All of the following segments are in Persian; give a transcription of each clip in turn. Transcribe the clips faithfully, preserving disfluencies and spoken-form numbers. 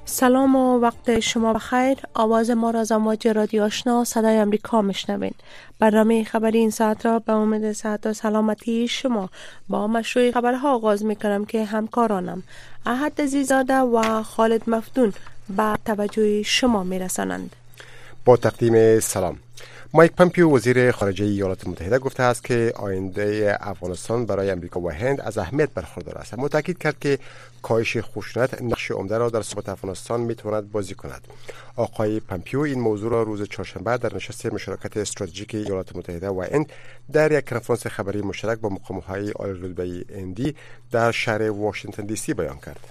سلام و وقت شما بخیر. آواز ما را از امواج رادیو آشنا صدای امریکا میشنوین. برنامه خبری این ساعت را به امید صحت و سلامتی شما با مشروع خبرها آغاز میکنم که همکارانم احد عزیزاده و خالد مفتون با توجه شما میرسانند. با تقدیم سلام. مایک پامپیو وزیر خارجه ایالات متحده گفته است که آینده افغانستان برای امریکا و هند از اهمیت برخوردار است. اما تاکید کرد که کاهش خشونت نقش عمده را در ثبات افغانستان میتواند بازی کند. آقای پامپیو این موضوع را روز چهارشنبه در نشست مشارکت استراتژیک ایالات متحده و هند در یک کنفرانس خبری مشترک با مقام‌های عالی رتبه هندی در شهر واشنگتن دی سی بیان کرد.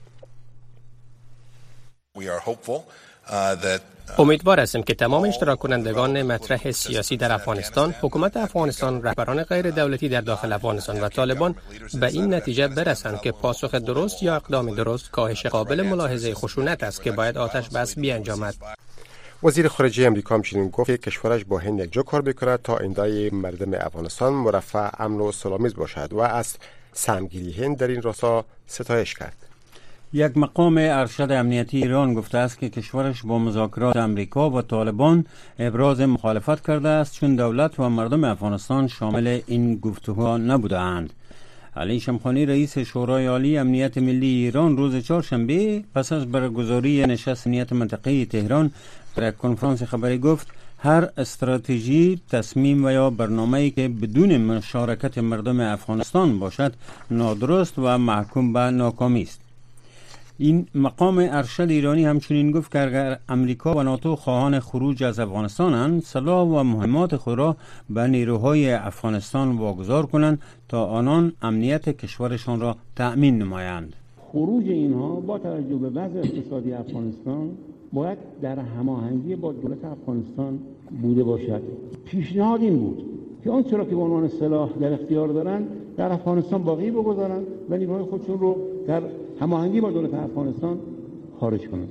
We are hopeful uh, that امیدوار هستیم که تمام اشتراک کنندگان مطرح سیاسی در افغانستان، حکومت افغانستان، رهبران غیر دولتی در داخل افغانستان و طالبان به این نتیجه برسند که پاسخ درست یا اقدام درست کاهش قابل ملاحظه خشونت است که باید آتش بس بیانجامد. وزیر خارجه امریکا همچنین گفت که کشورش با هند یکجا کار میکند تا آینده مردم افغانستان مرفه، امن و سلامیز باشد و از سهمگیری هند در این راستا ستایش کرد. یک مقام ارشد امنیتی ایران گفته است که کشورش با مذاکرات امریکا و طالبان ابراز مخالفت کرده است چون دولت و مردم افغانستان شامل این گفتگوها نبودند. علی شمخانی رئیس شورای عالی امنیت ملی ایران روز چهارشنبه پس از برگزاری نشست امنیت منطقه‌ای تهران در کنفرانس خبری گفت هر استراتژی، تصمیم و یا برنامه‌ای که بدون مشارکت مردم افغانستان باشد نادرست و محکوم به ناکامی است. این مقام ارشد ایرانی همچنین گفت که اگر امریکا و ناتو خواهان خروج از افغانستانند، سلاح و مهمات خود را به نیروهای افغانستان واگذار کنند تا آنان امنیت کشورشان را تأمین نمایند. خروج اینها با توجه به وضع اقتصادی افغانستان باید در هماهنگی با دولت افغانستان بوده باشد. پیشنهاد این بود که آنچه را که به عنوان سلاح در اختیار دارند در افغانستان باقی بگذارند و نیروهای خودشون رو در هماهنگی با دولت افغانستان خارج کنند.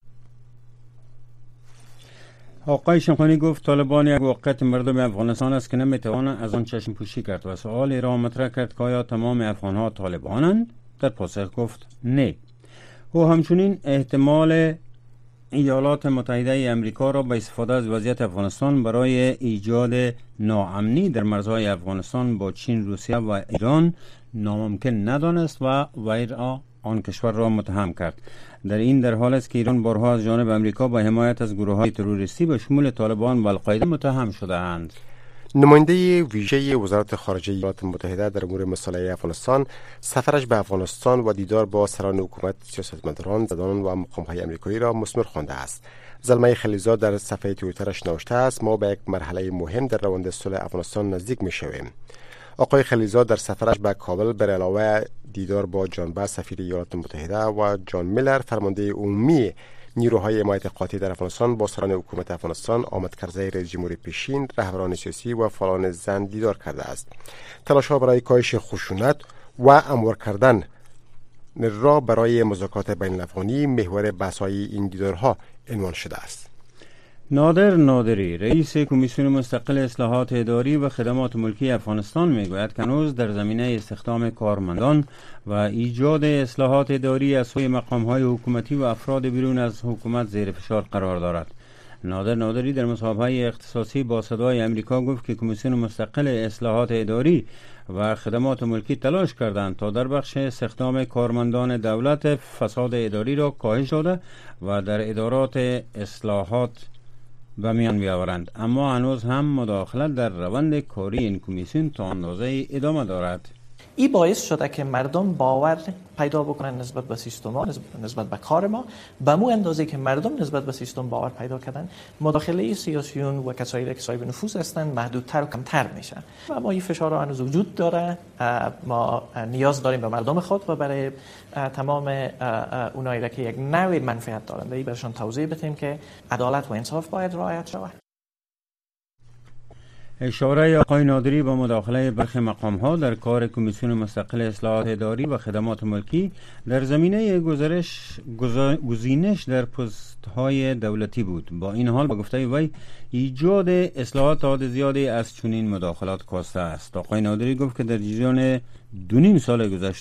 آقای شمخانی گفت طالبان یک واقعیت مردم افغانستان است که نمیتوانند از آن چشم پوشی کرد و سوالی را مطرح کرد که آیا تمام افغانها طالبانند؟ در پاسخ گفت نه. او همچنین احتمال ایالات متحده امریکا را با استفاده از وضعیت افغانستان برای ایجاد ناامنی در مرزهای افغانستان با چین، روسیه و ایران ناممکن ندانست و وی را آن کشور را متهم کرد. در این در حال است که ایران بارها از جانب امریکا با حمایت از گروه‌های تروریستی به شمول طالبان و القاعده متهم شده‌اند. نماینده ویژه وزارت خارجه ایالات متحده در امور مصالحه افغانستان سفرش به افغانستان و دیدار با سران حکومت، سیاستمداران، زدان و مقام‌های آمریکایی را مثمر خوانده است. زلمه خلیزاد در صفحه توییترش نوشته است: ما به یک مرحله مهم در روند صلح افغانستان نزدیک می‌شویم. آقای خلیزاد در سفرش به کابل بر علاوه دیدار با جان باس سفیر ایالات متحده و جان میلر فرمانده عمومی نیروهای حمایت قاطع در افغانستان با سران حکومت افغانستان، آمد کرزی رئیس جمهوری پیشین، رهبران سیاسی و فعالان زن دیدار کرده است. تلاش‌ها برای کاهش خشونت و هموار کردن را برای مذاکرات بین الافغانی محور بحث‌های این دیدارها عنوان شده است. نادر نادری رئیس کمیسیون مستقل اصلاحات اداری و خدمات ملکی افغانستان میگوید که هنوز در زمینه استخدام کارمندان و ایجاد اصلاحات اداری از سوی مقام‌های حکومتی و افراد بیرون از حکومت زیر فشار قرار دارد. نادر نادری در مصاحبه اختصاصی با صدای امریکا گفت که کمیسیون مستقل اصلاحات اداری و خدمات ملکی تلاش کردند تا در بخش استخدام کارمندان دولت فساد اداری را کاهش داده و در ادارات اصلاحات به میان بیاورند، اما هنوز هم مداخلت در روند کاری این کمیسیون تا اندازه ادامه دارد. این باعث شده که مردم باور پیدا بکنن نسبت به سیستم ما، نسبت به کار ما. به مو اندازه که مردم نسبت به سیستم باور پیدا کردن، مداخله سیاسیون و کسایی که صاحب نفوذ هستند محدودتر و کمتر میشن. و ما این فشار هنوز وجود داره. ما نیاز داریم به مردم خود و برای تمام اونایی که یک نوع منفعت دارند ای برشان توضیح بدیم که عدالت و انصاف باید رعایت شود. اشاره آقای نادری به مداخله برخی مقام‌ها در کار کمیسیون مستقل اصلاحات اداری و خدمات ملکی در زمینه گزارش گزینش در پست‌های دولتی بود. با این حال با گفته وی ایجاد اصلاحات تعداد زیادی از چنین مداخلات کاسته است. آقای نادری گفت که در جریان دو نیم سال گذشته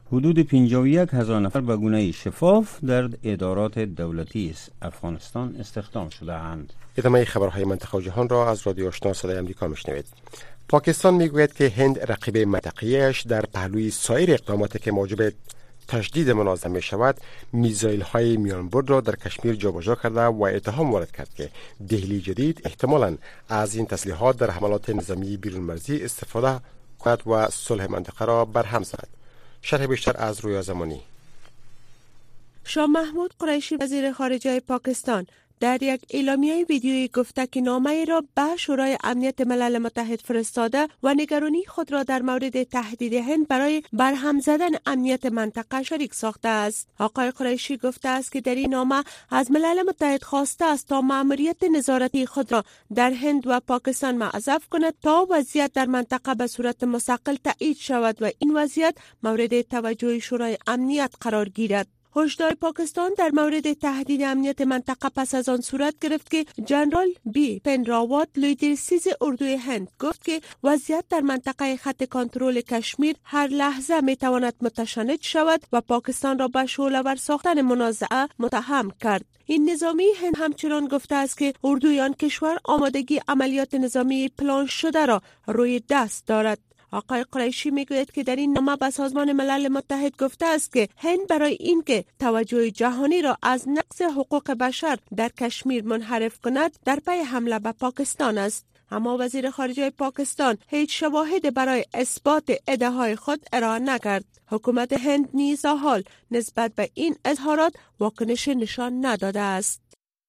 حدود پنجاه و یک هزار نفر به گونه شفاف در ادارات دولتی افغانستان استخدام شده اند. ادامه خبرهای منطقه و جهان را از رادیو آشنا صدای آمریکا میشنوید. پاکستان میگوید که هند رقیب منطقه‌ایش در پهلوی سایر اقداماتی که موجب تشدید منازعه می شود، میزایل های میان برد را در کشمیر جابجا کرده و اتهام وارد کرد که دهلی جدید احتمالاً از این تسلیحات در حملات نظامی بیرون مرزی استفاده کند و صلح منطقه را برهم زند. شرح بیشتر از رویا زمانی. شاه محمود قریشی وزیر خارجه پاکستان در یک اعلامیه ویدیویی گفته که نامه را به شورای امنیت ملل متحد فرستاده و نگرانی خود را در مورد تهدید هند برای برهم زدن امنیت منطقه شریک ساخته است. آقای قریشی گفته است که در این نامه از ملل متحد خواسته است تا مأموریت نظارتی خود را در هند و پاکستان معزف کند تا وضعیت در منطقه به صورت مستقل تایید شود و این وضعیت مورد توجه شورای امنیت قرار گیرد. هشدار پاکستان در مورد تهدید امنیت منطقه پس از آن صورت گرفت که جنرال بی پن راوت لیدرسیز اردوی هند گفت که وضعیت در منطقه خط کنترل کشمیر هر لحظه می تواند متشنج شود و پاکستان را به شعله‌ور ساختن منازعه متهم کرد. این نظامی هند همچنان گفته است که اردوی آن کشور آمادگی عملیات نظامی پلان شده را روی دست دارد. آقای قریشی میگوید که در این نامه به سازمان ملل متحد گفته است که هند برای اینکه توجه جهانی را از نقض حقوق بشر در کشمیر منحرف کند در پی حمله به پاکستان است. اما وزیر خارجه پاکستان هیچ شواهد برای اثبات ادعاهای خود ارائه نکرد. حکومت هند نیز تا حال نسبت به این اظهارات واکنش نشان نداده است.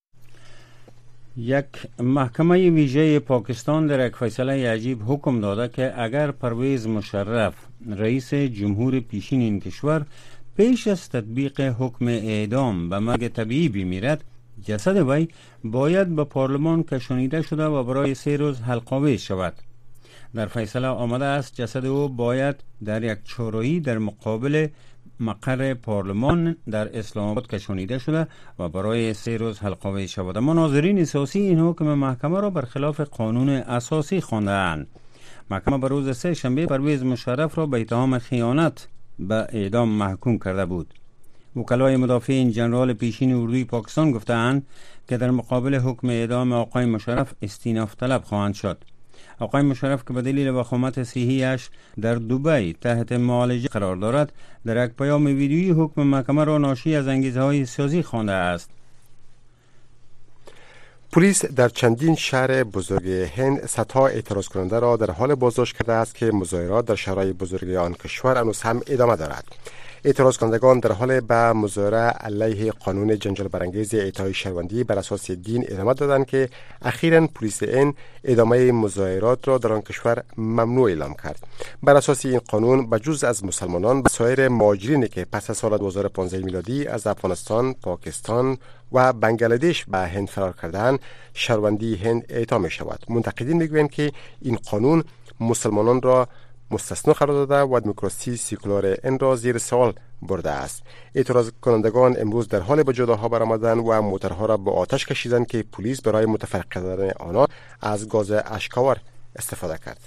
یک محکمه ویژه پاکستان در یک فیصله عجیب حکم داده که اگر پرویز مشرف رئیس جمهور پیشین این کشور پیش از تطبیق حکم اعدام به مرگ طبیعی بمیرد، جسد وی باید به پارلمان کشانیده شده و برای سه روز حلق‌آویز شود. در فیصله آمده است جسد او باید در یک چهارراهی در مقابل مقر پارلمان در اسلام آباد کشانیده شده و برای سه روز حلق‌آویز شود. اما ناظرین سیاسی این حکم محکمه را برخلاف قانون اساسی خوانده‌اند. محکمه به روز سه شنبه پرویز مشرف را به اتهام خیانت به اعدام محکوم کرده بود. وکلای مدافعین جنرال پیشین اردوی پاکستان گفتند که در مقابل حکم اعدام آقای مشرف استیناف طلب خواهند شد. آقای مشرف که به دلیل وخامت صحیحش در دبی تحت معالجه قرار دارد، در یک پیام ویدیویی حکم محکمه را ناشی از انگیزه‌های سیاسی خوانده است. پلیس در چندین شهر بزرگ هند صدها اعتراض کننده را در حال بازداشت کرده است که مظاهرات در شهرهای بزرگ آن کشور هنوز هم ادامه دارد. اعتراض کنندگان در حال به مظاهره علیه قانون جنجال برانگیز اعطای شهروندی بر اساس دین ادامه دادند که اخیراً پلیس این ادامه مظاهرات را در آن کشور ممنوع اعلام کرد. بر اساس این قانون به جز از مسلمانان به سایر مهاجرینی که پس از سال دو هزار و پانزده میلادی از افغانستان، پاکستان و بنگلادش به هند فرار کردند، شهروندی هند اعطا می شود. منتقدین میگویند که این قانون مسلمانان را مستثنا قرار داده و دموکراسی سکولار این را زیر سوال برده است. اعتراض کنندگان امروز در حال به جداها برآمدند و موترها را به آتش کشیدند که پلیس برای متفرق کردن آنها از گاز اشک‌آور استفاده کرد.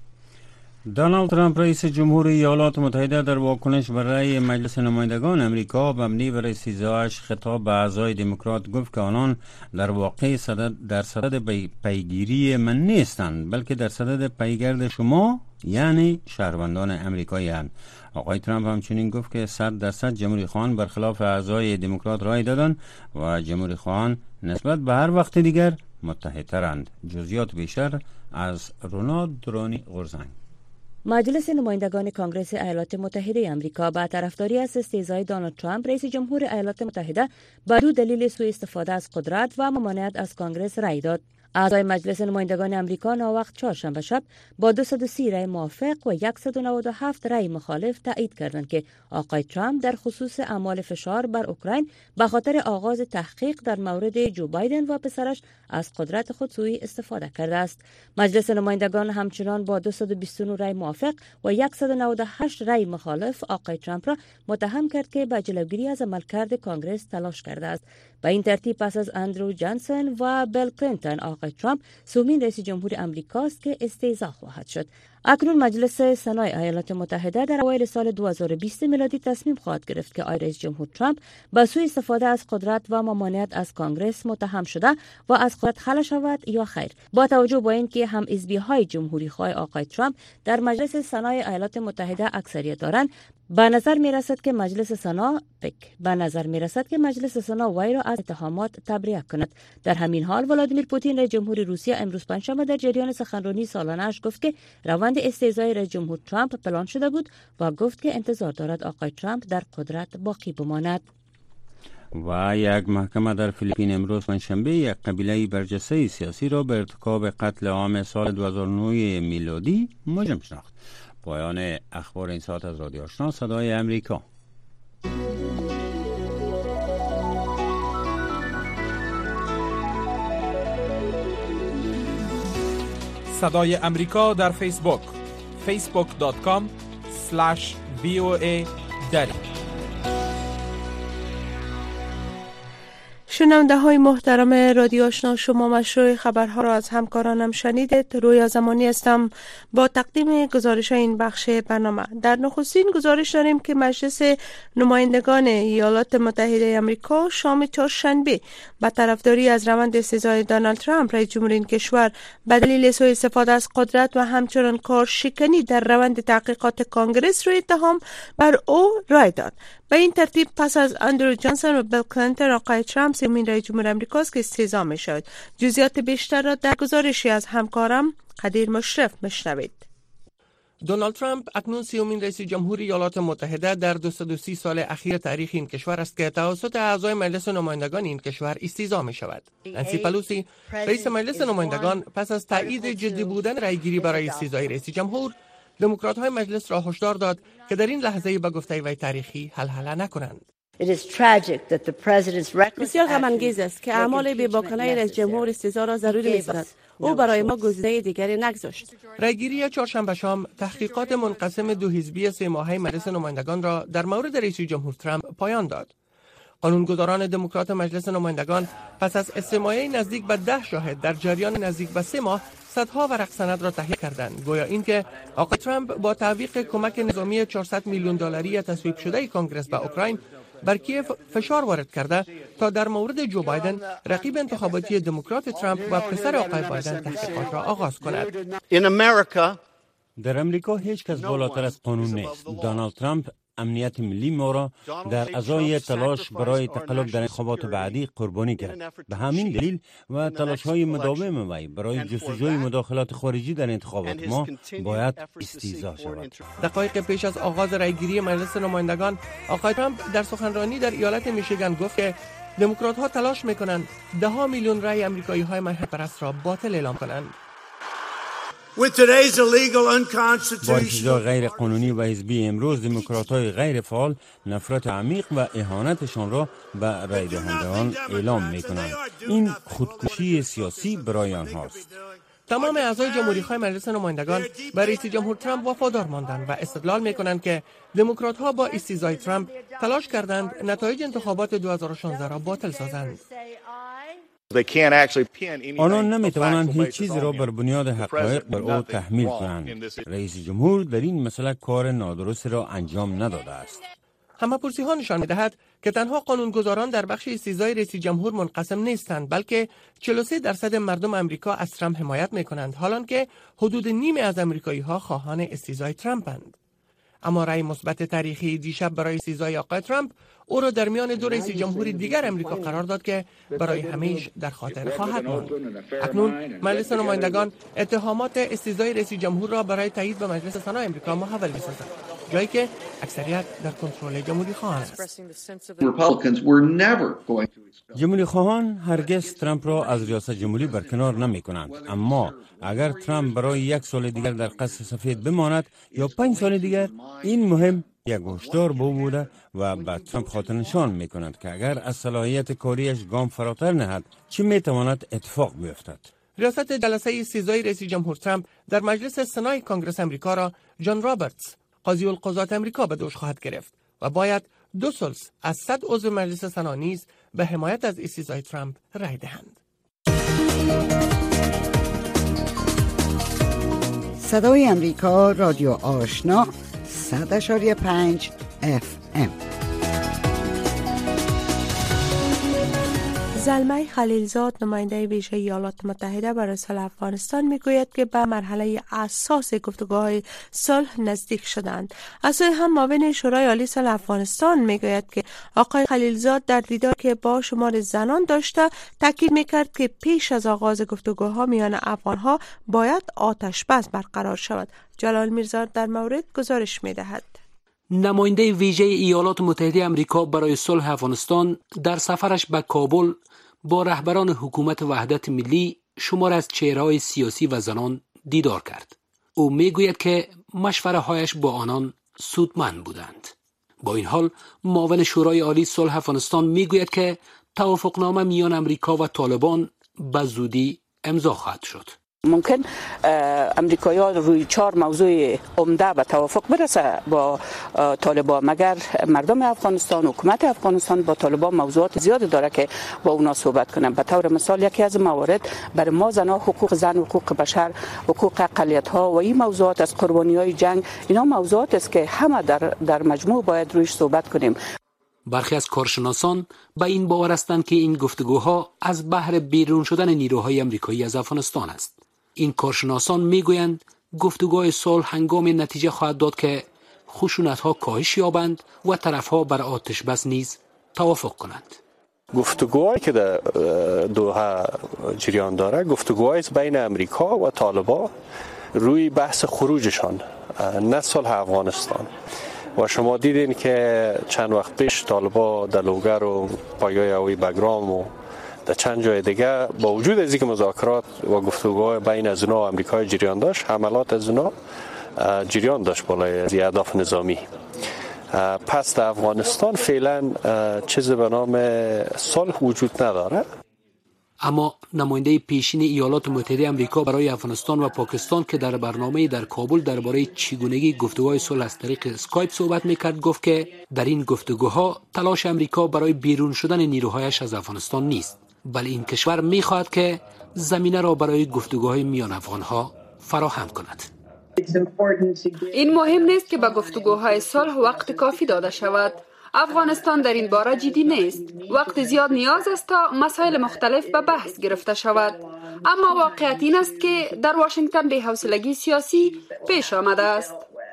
دونالد ترامپ رئیس جمهور ایالات متحده در واکنش بر رأی مجلس نمایندگان امریکا مبنی بر استیضاحش خطاب به اعضای دموکرات گفت که آنان در واقع صدد در صدد پیگیری من نیستند، بلکه در صدد پیگرد شما یعنی شهروندان امریکایی هستند. آقای ترامپ همچنین گفت که صد درصد جمهوری خواهان برخلاف اعضای دموکرات رای دادند و جمهوری خواهان نسبت به هر وقت دیگر متحدترند. جزئیات بیشتر از رونالد درانی غرزنگ. مجلس نمایندگان کانگرس ایالات متحده آمریکا با طرفداری از استیضاح دونالد ترامپ رئیس جمهور ایالات متحده به دو دلیل سوء استفاده از قدرت و ممانعت از کانگرس رای داد. اعضای مجلس نمایندگان آمریکا ناوقت چهارشنبه شب با دویست و سی رای موافق و صد و نود و هفت رای مخالف تایید کردند که آقای ترامپ در خصوص اعمال فشار بر اوکراین به خاطر آغاز تحقیق در مورد جو بایدن و پسرش از قدرت خود سوء استفاده کرده است. مجلس نمایندگان همچنان با دویست و بیست و نه رای موافق و صد و نود و هشت رای مخالف آقای ترامپ را متهم کرد که به جلوگیری از عملکرد کانگرس تلاش کرده است. به این ترتیب پس از اندرو جانسون و بیل کلینتون، آقای ترامپ سومین رئیس جمهور امریکاست که استیضاح خواهد شد. اکنون مجلس سنای ایالات متحده در اوایل سال دو هزار و بیست میلادی تصمیم خواهد گرفت که آقای رئیس جمهور ترامپ به سوء استفاده از قدرت و ممانعت از کانگرس متهم شده و از قدرت خلع شود یا خیر. با توجه به اینکه هم حزبی‌های جمهوری خواه آقای ترامپ در مجلس سنای ایالات متحده اکثریت دارند، به نظر می رسد که مجلس سنا پک به نظر می رسد که مجلس سنا وی را از اتهامات تبرئه کند. در همین حال ولادیمیر پوتین رئیس جمهور روسیه امروز پنجشنبه در جریان سخنرانی سالانه‌اش گفت که روند استیضای رئیس جمهور ترامپ پلان شده بود و گفت که انتظار دارد آقای ترامپ در قدرت باقی بماند. و یک محکمه در فیلیپین امروز پنجشنبه یک قبیله برجسته سیاسی را به ارتکاب قتل عام سال دو هزار و نه میلادی مجرم شناخت. پایان اخبار این ساعت از رادیو آشنا صدای امریکا. صدای امریکا در فیسبوک فیسبوک دات کام اسلش وی او ای دری. شنونده های محترم رادیو آشنا، شما مشروع خبرها را از همکارانم شنیدید. رویا زمانی هستم با تقدیم گزارش این بخش برنامه. در نخستین گزارش داریم که مجلس نمایندگان ایالات متحده آمریکا شام چهارشنبه با طرفداری از روند استیضای دونالد ترامپ رئیس جمهور این کشور به دلیل سوء استفاده از قدرت و همچنان کارشکنی در روند تحقیقات کانگرس روی اتهام بر او رای داد. به این ترتیب پس از اندرو جانسون و بیل کلینتون آقای ترامپ سومین رئیس جمهور آمریکاست که استیضا می شود. جزئیات بیشتر را در گزارشی از همکارم قدیر مشرف میشنوید. دونالد ترامپ اکنون سیومین رئیس جمهور ایالات متحده در دویست و سی سال اخیر تاریخ این کشور است که توسط اعضای مجلس نمایندگان این کشور استیضا می شود. نانسی پلوسی رئیس مجلس نمایندگان پس از تایید جدی بودن رأیگیری برای استیضای رئیس جمهور، دموکرات های مجلس را هشدار داد که در این لحظه به گفته وی تاریخی هلهله نکنند. بسیار غم انگیز است که اعمال بی‌باکانه رئیس جمهور استیضا را ضروری می‌داند. او برای ما گزینه دیگری نگذاشت. رأیگیری چهارشنبه شام تحقیقات منقسم دو حزبی سه ماهه مجلس نمایندگان را در مورد رئیس جمهور ترامپ پایان داد. قانونگذاران دموکرات مجلس نمایندگان پس از استماع نزدیک به ده شاهد در جریان نزدیک به سه ماه صدها ورق سند را تهیه کردند، گویا اینکه آقای ترامپ با تعویق کمک نظامی چهارصد میلیون دلاری تصویب شده کانگرس به اوکراین بر کیف فشار وارد کرده تا در مورد جو بایدن رقیب انتخاباتی دموکرات ترامپ و پسر آقای بایدن تحقیقات را آغاز کند. در امریکا هیچ کس بالاتر از قانون نیست. دونالد ترامپ امنیت ملی ما را در ازای تلاش برای تقلب در انتخابات بعدی قربانی کرد. به همین دلیل و تلاش های مداوم وی برای جستجوی مداخلات خارجی در انتخابات ما باید استیضا شود. دقایق پیش از آغاز رأیگیری مجلس نمایندگان، آقای ترامپ در سخنرانی در ایالت میشیگان گفت که دموکرات ها تلاش میکنند ده ها میلیون رأی امریکایی های مذهب پرست را باطل اعلام کنند. با اجرای غیر قانونی و حزبی امروز دموکرات‌های غیر فعال نفرت عمیق و اهانتشان را به رای دهندگان اعلام می‌کنند. این خودکشی سیاسی برای آنهاست. تمام اعضای جمهوری‌خواه مجلس نمایندگان به رئیس جمهور ترامپ وفادار ماندند و استدلال می‌کنند که دموکرات‌ها با استیضای ترامپ تلاش کردند نتایج انتخابات دو هزار و شانزده را باطل سازند. آنان نمیتوانند هیچ چیزی را بر بنیاد حقایق بر او تحمیل کنند. رئیس جمهور در این مسئله کار نادرست را انجام نداده است. همه‌پرسی ها نشان می‌دهد که تنها قانونگذاران در بخش استیضای رئیس جمهور منقسم نیستند، بلکه چهل و سه درصد مردم امریکا از ترامپ حمایت می‌کنند، حالان که حدود نیمی از امریکایی‌ها خواهان استیضای ترامپند. اما رأی مثبت تاریخی دیشب برای استیضای آقای ترامپ او را در میان دو رئیس جمهور دیگر امریکا قرار داد که برای همیشه در خاطر خواهد ماند. اکنون مجلس نمایندگان اتهامات استیضای رئیس جمهور را برای تایید به مجلس سنا امریکا محول می‌سازند، جایی که اکثریت در کنترل جمهوری خواهان است. جمهوری خواهان هرگز ترامپ را از ریاست جمهوری برکنار نمی کنند، اما اگر ترامپ برای یک سال دیگر در قصر سفید بماند یا پنج سال دیگر، این مهم یک هشدار به او بوده و به ترامپ خاطر نشان می کند که اگر از صلاحیت کاریش گام فراتر نهد چه می تواند اتفاق بیفتد. ریاست جلسه استیضای رئیس جمهور ترامپ در مجلس سنای کانگرس امریکا را جان رابرتس، قاضی القضات امریکا به دوش خواهد گرفت و باید دو ثلث از صد عضو مجلس سنا نیز به حمایت از استیضای ترامپ رای دهند. صدای امریکا رادیو آشنا صد اشاری پنج اف ام. زلمه خلیلزاد نماینده ویژه ایالات متحده برای صلح افغانستان میگوید که به مرحله اساس گفتگوهای صلح نزدیک شدند. از سوی هم معاون شورای عالی صلح افغانستان میگوید که آقای خلیلزاد در دیدار که با شمار زنان داشته تاکید میکرد که پیش از آغاز گفتگوها میان افغانها باید آتش بس برقرار شود. جلال میرزا در مورد گزارش میدهد. نماینده ویژه ایالات متحده آمریکا برای صلح افغانستان در سفرش به کابل با رهبران حکومت وحدت ملی شمار از چهره‌های سیاسی و زنان دیدار کرد. او میگوید که مشوره هایش با آنان سودمند بودند. با این حال معاون شورای عالی صلح افغانستان میگوید که توافقنامه میان آمریکا و طالبان به زودی امضا خواهد شد. ممکن امریکایی‌ها روی چهار موضوع عمده به توافق برسه با طالبان، مگر مردم افغانستان، حکومت افغانستان با طالبان موضوعات زیاد داره که با اونا صحبت کنن. به طور مثال یکی از موارد برای ما زنها حقوق زن، حقوق بشر، حقوق اقلیت‌ها و این موضوعات از قربانی‌های جنگ، اینا موضوعات است که همه در در مجموع باید رویش صحبت کنیم. برخی از کارشناسان به این باور هستند که این گفتگوها از بهر بیرون شدن نیروهای آمریکایی از افغانستان است. این کارشناسان میگویند گفتگوهای صلح هنگام نتیجه خواهد داد که خشونت‌ها کاهش یابند و طرف‌ها بر آتش بس نیز توافق کنند. گفتگوهایی که در دوحه جریان داره گفتگوهایی بین امریکا و طالبان روی بحث خروجشان، نه صلح افغانستان. و شما دیدین که چند وقت پیش طالبان در لوگر و پایگاه هوایی بگرام و در چند جای دیگه با وجود از اینکه مذاکرات و گفتگوهای بین از اونا و آمریکا جریان داشت، حملات از اونا جریان داشت بالای اهداف نظامی. پس در افغانستان فعلا چیزی به نام صلح وجود نداره. اما نماینده پیشین ایالات متحده آمریکا برای افغانستان و پاکستان که در برنامه در کابل درباره چگونگی گفتگوهای صلح از طریق اسکایپ صحبت میکرد گفت که در این گفتگوها تلاش آمریکا برای بیرون شدن نیروهایش از افغانستان نیست، بلکه این کشور میخواهد که زمینه را برای گفتگوهای میان افغانها فراهم کند. این مهم نیست که به گفتگوهای صلح وقت کافی داده شود. افغانستان در این باره جدی نیست. وقت زیاد نیاز است تا مسائل مختلف به بحث گرفته شود. اما واقعیت این است که در واشنگتن بی‌حوصلگی سیاسی پیش آمده است.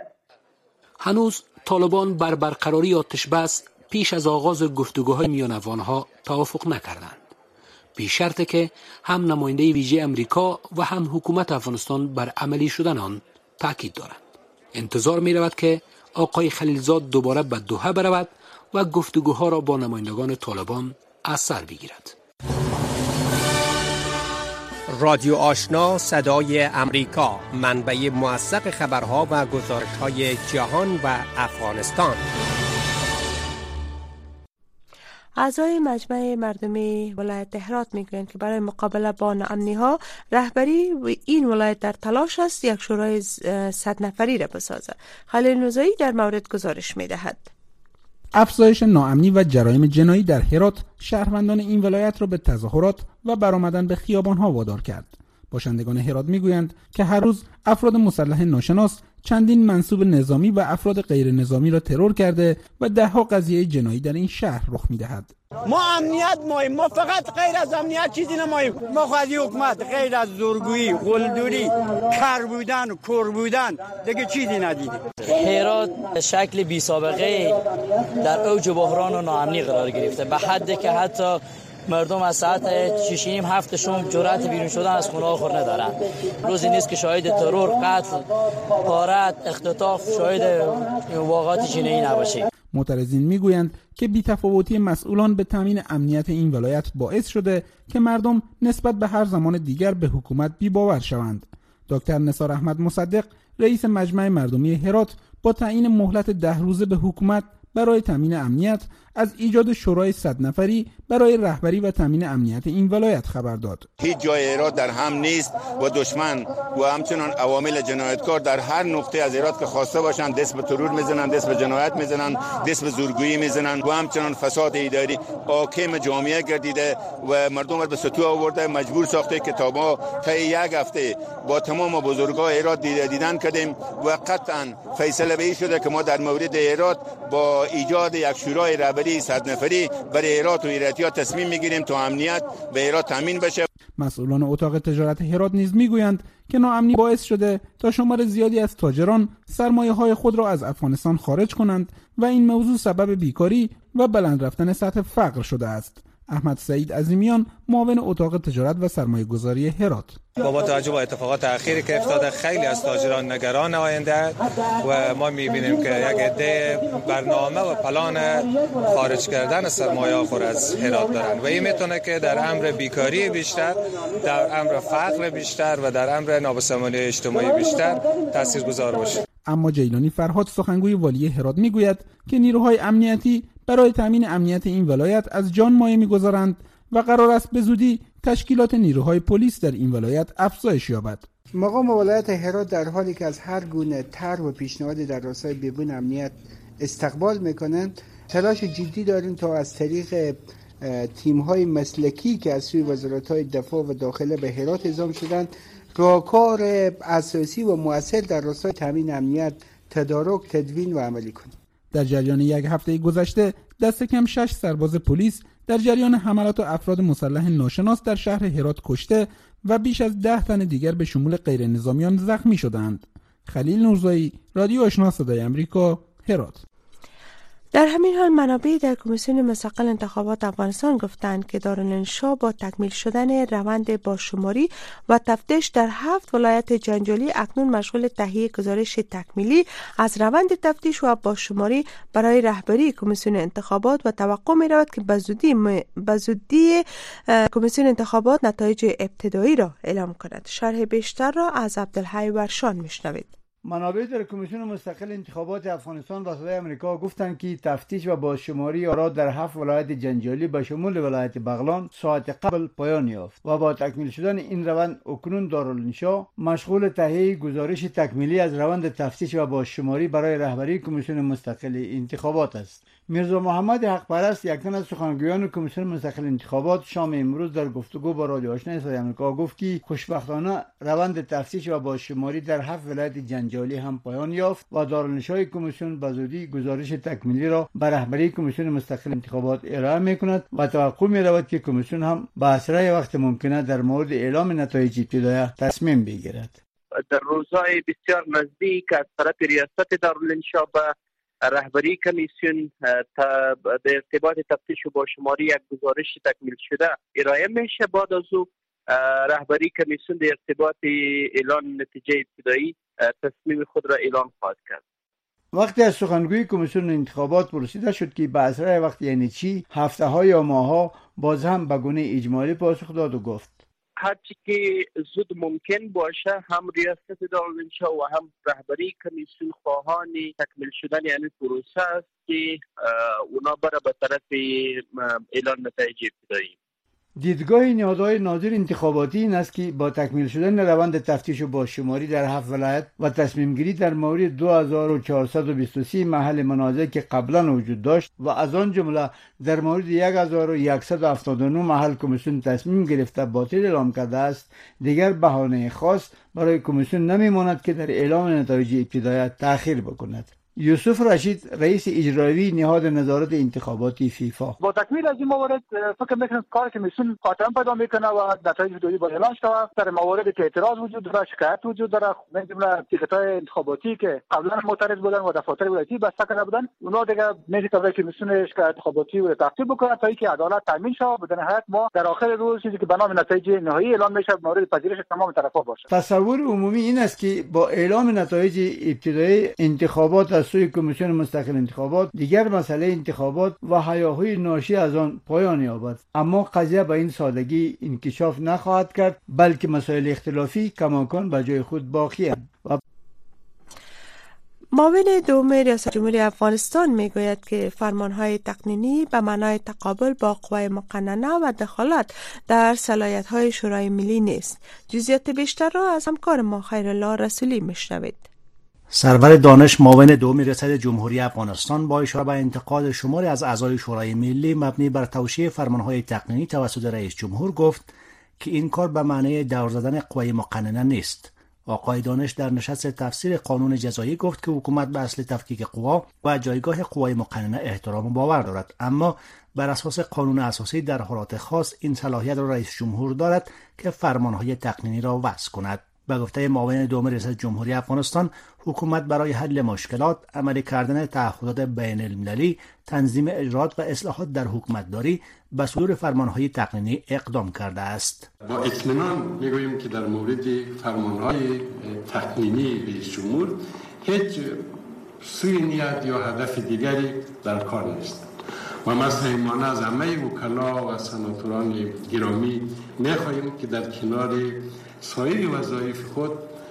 هنوز طالبان بر برقراری آتش بس پیش از آغاز گفتگوهای میان افغانها توافق نکردند. پیش شرط که هم نماینده ویژه امریکا و هم حکومت افغانستان بر عملی شدن آن تاکید دارند. انتظار می رود که آقای خلیلزاد دوباره به دوحه برود و گفتگوها را با نمایندگان طالبان از سر بگیرد. رادیو آشنا صدای امریکا، منبع موثق خبرها و گزارش‌های جهان و افغانستان. اعضای مجمع مردمی ولایت هرات میگویند که برای مقابله با ناامنی‌ها رهبری این ولایت در تلاش است یک شورای صد نفری را بسازد. خلیل نوزایی در مورد گزارش میدهد. افزایش ناامنی و جرایم جنایی در هرات شهروندان این ولایت را به تظاهرات و برآمدن به خیابان‌ها وادار کرد. باشندگان هرات میگویند که هر روز افراد مسلح ناشناس چندین منصوب نظامی و افراد غیر نظامی را ترور کرده و ده‌ها قضیه جنایی در این شهر رخ می‌دهد. ما امنیت مایم، ما فقط غیر از امنیت چیزی نماییم. ما خواهی حکومت غیر از زورگویی، قلدری، کر بودن و کور بودن دیگه چیزی ندیدیم. هرات شکل بی سابقه در اوج بحران و ناامنی قرار گرفته، به حدی که حتی مردم از ساعت ششیم هفتشون جرأت بیرون شدن از خونه خور ندارن. روزی نیست که شاهد ترور، قتل، غارت، اختطاف، شاهد واقعات جنایی نباشیم. معترضین میگویند که بی‌تفاوتی مسئولان به تامین امنیت این ولایت باعث شده که مردم نسبت به هر زمان دیگر به حکومت بی‌باور شوند. دکتر نثار احمد مصدق، رئیس مجمع مردمی هرات، با تعیین مهلت ده روزه به حکومت برای تامین امنیت از ایجاد شورای صد نفری برای رهبری و تامین امنیت این ولایت خبر داد. هیچ جای ایراد در هم نیست و دشمن و همچنان عوامل جنایتکار در هر نقطه از ایراد که خواسته باشند دست به ترور میزنند، دست به جنایت میزنند، دست به زورگویی میزنند و همچنان فساد اداری حاکم جامعه گردیده و مردم را به سطوح آورده، مجبور ساخته که تا ما طی یک هفته با تمام بزرگان ایراد دیدن کردیم و قطعا فیصله به این شده که ما در مورد ایراد با ایجاد یک شورای رهبری صد نفری برای ایراد و ایراتیات تصمیم میگیریم تا امنیت به ایراد تامین بشه. مسئولان اتاق تجارت هرات نیز میگویند که ناامنی باعث شده تا شمار زیادی از تاجران سرمایه‌های خود را از افغانستان خارج کنند و این موضوع سبب بیکاری و بلند رفتن سطح فقر شده است. احمد سعید عظیمیان، معاون اتاق تجارت و سرمایه گذاری هرات: با توجه به اتفاقات اخیری که افتاده خیلی از تاجران نگران آینده و ما می‌بینیم که یک عده برنامه و پلان خارج کردن سرمایه خود از هرات دارن و این میتونه که در امر بیکاری بیشتر، در امر فقر بیشتر و در امر نابسامانی اجتماعی بیشتر تاثیرگذار باشه. اما جیلانی فرهاد، سخنگوی والی هرات، میگوید که نیروهای امنیتی برای تامین امنیت این ولایت از جان مایه می‌گذارند و قرار است به زودی تشکیلات نیروهای پلیس در این ولایت افزایش یابد. مقام ولایت هرات در حالی که از هر گونه طرح و پیشنهاد در راستای بهبود امنیت استقبال می‌کنند، تلاش جدی داریم تا از طریق تیم‌های مسلکی که از سوی وزارت‌های دفاع و داخله به هرات اعزام شدند، راهکار اساسی و مؤثر در راستای تامین امنیت تدارک، تدوین و عملی کنیم. در جریان یک هفته گذشته دست کم شش سرباز پلیس در جریان حملات افراد مسلح ناشناس در شهر هرات کشته و بیش از ده تن دیگر به شمول غیر نظامیان زخمی شدند. خلیل نورزایی، رادیو آشنا صدای امریکا، هرات. در همین حال منابع در کمیسیون مستقل انتخابات افغانستان گفتند که دارالانشا با تکمیل شدن روند بازشماری و تفتیش در هفت ولایت جنجالی اکنون مشغول تهیه گزارش تکمیلی از روند تفتیش و بازشماری برای رهبری کمیسیون انتخابات و توقع می رود که بزودی بزودی کمیسیون انتخابات نتایج ابتدایی را اعلام کند. شرح بیشتر را از عبدالحی ورشان میشنوید. منابع در کمیسیون مستقل انتخابات افغانستان و صدای امریکا گفتند که تفتیش و بازشماری آرا در هفت ولایت جنجالی به شمول ولایت بغلان ساعت قبل پایان یافت و با تکمیل شدن این روند اکنون دارالانشا مشغول تهیه گزارش تکمیلی از روند تفتیش و بازشماری برای رهبری کمیسیون مستقل انتخابات است. میرزا محمد حق پرست، یکتن از سخنگویان کمیسیون مستقل انتخابات، شام امروز در گفتگو با رادیو آشنا صدای آمریکا گفت که خوشبختانه روند تفتیش و بازشماری در هفت ولایت جنجالی هم پایان یافت و دارالانشای کمیسیون بزودی گزارش تکمیلی را به رهبری کمیسیون مستقل انتخابات ارائه می‌کند و توقع می‌رود که کمیسیون هم به اسرع وقت ممکنه در مورد اعلام نتایج ابتدایی تصمیم بگیرد. در روزهای بسیار نزدیک از طرف ریاست دارالانشا به رهبری کمیسیون به ارتباط تفتیش و بازشماری یک گزارش تکمیل شده ارائه میشه. بعد از او رهبری کمیسیون در ارتباط اعلان نتیجه ابتدایی تصمیم خود را اعلام خواهد کرد. وقتی از سخنگوی کمیسیون انتخابات پرسیده شد که به اسرع وقت یعنی چی، هفته ها یا ماه ها، باز هم به گونه اجمالی پاسخ داد و گفت هرچی که زود ممکن باشه هم ریاست دارالانشا و هم رهبری کمیسیون خواهان تکمیل شدن یعنی پروسه است که اونا برای به طرف اعلان نتایج ابتدایی. دیدگاه نهادهای ناظر انتخاباتی این است که با تکمیل شدن روند تفتیش و بازشماری در هفت ولایت و تصمیم گیری در مورد دو هزار و چهارصد و بیست و سه محل منازع که قبلا وجود داشت و از آن جمله در مورد یک هزار و صد و هفتاد و نه محل کمیسیون تصمیم گرفته باطل اعلام کرده است، دیگر بهانه خاص برای کمیسیون نمیماند که در اعلام نتایج ابتدایی تأخیر بکند. یوسف رشید، رئیس اجرایی نهاد نظارت انتخاباتی فیفا: با تکمیل از این موارد فکر میکنم کار کمیسیون خاتمه پیدا میکنه و نتایج ابتدایی با اعلان شده. در مواردی که اعتراض وجود داره، شکایت وجود داره، من جمله تیکت‌های انتخاباتی که قبلا معترض بودن و دفاتر ولایتی بسته کرده بودن، اونا دیگه میشه که کمیسیون شکایت انتخاباتی رو تعقیب بکنه تا اینکه عدالت تامین شه. بدون نهایت ما در آخر روز چیزی که به نام نتایج نهایی اعلان میشه مورد پذیرش تمام طرفا باشه. تصور عمومی این است که با اعلام نتایج ابتدایی انتخابات از سوی کمیسیون مستقل انتخابات دیگر مسئله انتخابات و هیاهوی ناشی از آن پایان یابد، اما قضیه به این سادگی انکشاف نخواهد کرد، بلکه مسائل اختلافی کماکان به جای خود باقی است. و معاون دوم ریاست جمهوری افغانستان میگوید که فرمانهای تقنینی به معنای تقابل با قوای مقننه و دخالت در صلاحیت‌های شورای ملی نیست. جزئیات بیشتر را از همکار ما خیرالله رسولی میشنوید. سرور دانش معاون دوم ریاست جمهوری افغانستان با اشاره به انتقاد شماری از اعضای شورای ملی مبنی بر توشیح فرمانهای تقنینی توسط رئیس جمهور گفت که این کار به معنای دور زدن قوای مقننه نیست. آقای دانش در نشست تفسیر قانون جزایی گفت که حکومت به اصل تفکیک قوا و جایگاه قوای مقننه احترام و باور دارد، اما بر اساس قانون اساسی در حالات خاص این صلاحیت را رئیس جمهور دارد که فرمانهای تقنینی را وضع کند. به گفته معاون دوم ریاست جمهوری افغانستان، حکومت برای حل مشکلات، عملی کردن تعهدات بین المللی، تنظیم اجرات و اصلاحات در حکومتداری به صدور فرمانهای تقنینی اقدام کرده است. با اطمینان میگوییم که در مورد فرمانهای تقنینی رئیس جمهور هیچ سوی نیت یا هدف دیگری در کار نیست و ما صمیمانه از همه وکلا و سناتوران گرامی میخواهیم که در کنار سایر وظایف خود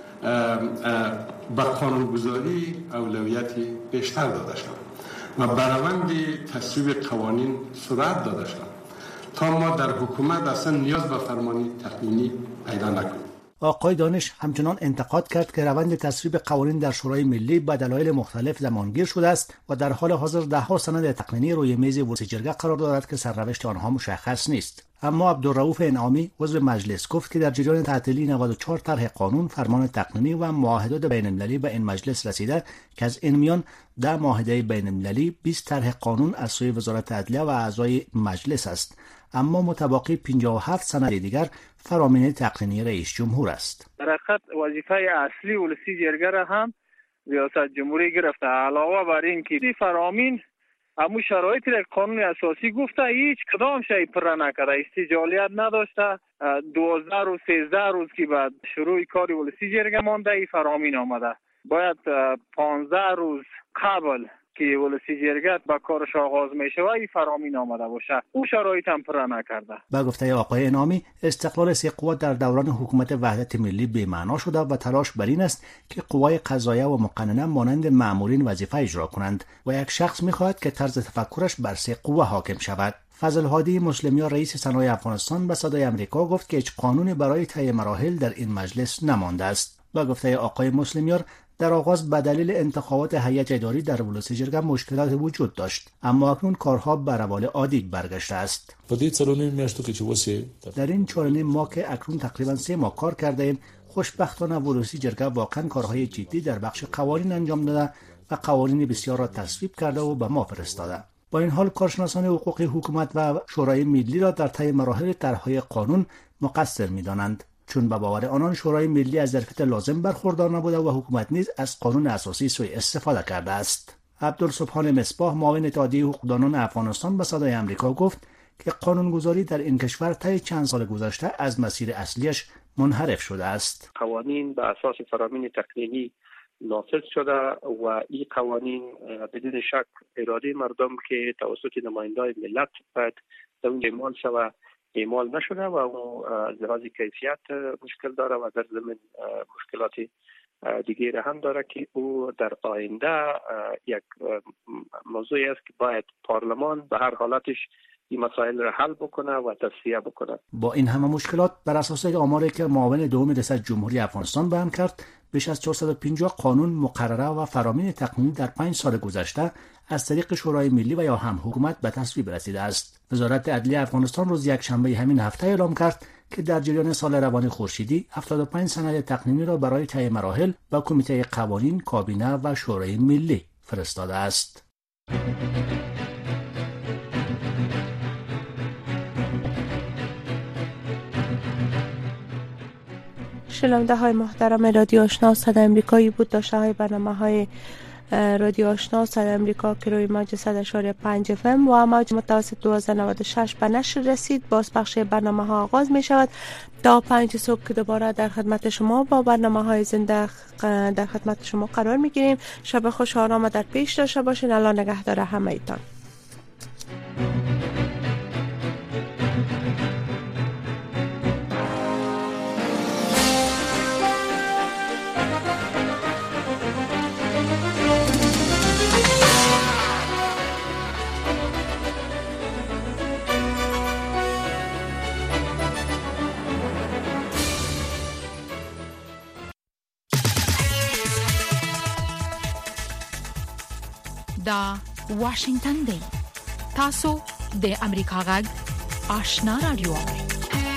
به قانونگذاری اولویت بیشتر داده شود و برآورد تصویب قوانین سرعت داده شود تا ما در حکومت اصلا نیاز به فرمانی تقنینی پیدا نکنیم. آقای دانش همچنان انتقاد کرد که روند تصویب قوانین در شورای ملی به دلایل مختلف زمانگیر شده است و در حال حاضر ده‌ها سند تقنینی روی میز ولسی جرگه قرار دارد که سرنوشت آنها مشخص نیست. اما عبدالرؤوف انعامی عضو مجلس گفت که در جریان تعطیلی نود و چهار طرح قانون، فرمان تقنینی و معاهدات بین المللی به این مجلس رسیده که از این میان ده معاهده بین المللی، بیست طرح قانون از سوی وزارت عدلیه و اعضای مجلس است، اما متباقی پنجاه و هفت سند دیگر فرامین تقنینی رئیس جمهور است. در حقیقت وظیفه اصلی ولسی جرگه را هم ریاست جمهوری گرفته. علاوه بر این که فرامین همو شرایطی که قانون اساسی گفته هیچ کدام شی پر نکرده، استجالیت نداشته. دوازده روز سیزده روز که بعد شروع کار ولسی جرگه مانده ای فرامین آمده. باید پانزده روز قبل که ولسی جرگه با کارش آغاز می شود ای فرامین آمده باشه، او شرایط هم پر نکرده. با گفته آقای انعامی، استقلال سه قوا در دوران حکومت وحدت ملی بی‌معنا شده و تلاش بر این است که قوای قضاییه و مقننه مانند مأمورین وظیفه اجرا کنند و یک شخص می‌خواهد که طرز تفکرش بر سه قوا حاکم شود. فضل هادی مسلمیان رئیس صنایع افغانستان به صدای آمریکا گفت که هیچ قانونی برای طی مراحل در این مجلس نمانده است. با گفته آقای مسلمیان، در آغاز به دلیل انتخابات هیئت اداری در ولسی جرگه مشکلات وجود داشت، اما اکنون کارها به روال عادی برگشته است. در این چهار و نیم ماه که اکنون تقریبا سه ماه کار کرده ایم، خوشبختانه ولسی جرگه واقعا کارهای جدی در بخش قوانین انجام داده و قوانین بسیار را تصویب کرده و به ما فرستاده. با این حال کارشناسان حقوقی حکومت و شورای ملی را در طی مراحل طرح‌های قانون مقصر می‌دانند، چون به باور آنان شورای ملی از ظرفیت لازم برخوردار نبوده و حکومت نیز از قانون اساسی سوء استفاده کرده است. عبدالسبحان مصباح معاون اتحادیه حقوقدانان افغانستان به صدای آمریکا گفت که قانونگذاری در این کشور طی چند سال گذشته از مسیر اصلیش منحرف شده است. قوانین به اساس فرامین تقنینی نافذ شده و این قوانین بدون شک اراده مردم که توسط نمایندگان ملت باید در اون اعمال شود اعمال نشده و اون از لحاظ کیفیت مشکل داره و در ضمن مشکلات دیگری هم داره که او در آینده یک موضوعی است که باید پارلمان به هر حالتش این مسائل را حل بکنه و تصفیه بکنه. با این همه مشکلات بر اساس آماری که معاون دوم ریاست جمهوری افغانستان بیان کرد، بیش از چهارصد و پنجاه قانون، مقرره و فرامین تقنینی در پنج سال گذشته از طریق شورای ملی و یا هم حکومت به تصویب رسیده است. وزارت عدلیه افغانستان روز یکشنبه همین هفته اعلام کرد که در جریان سال روان خورشیدی هفتاد و پنج سند تقنینی را برای طی مراحل به کمیته قوانین، کابینه و شورای ملی فرستاده است. شنونده های محترم رادیو آشنا صدای امریکایی بود. داشته های برنامه های رادیو آشنا صدای امریکا که روی موج صد اشاری پنج اف ام و موج متوسط دوازده نود و شش به نشر رسید. باز بخش برنامه ها آغاز می شود تا پنج صبح که دوباره در خدمت شما با برنامه های زنده در خدمت شما قرار می گیریم. شب خوش آرام در پیش داشته باشین. الله نگهدار همه ایتان. دا واشنگتن دی. تاسو د امریکا غږ آشنا رادیو.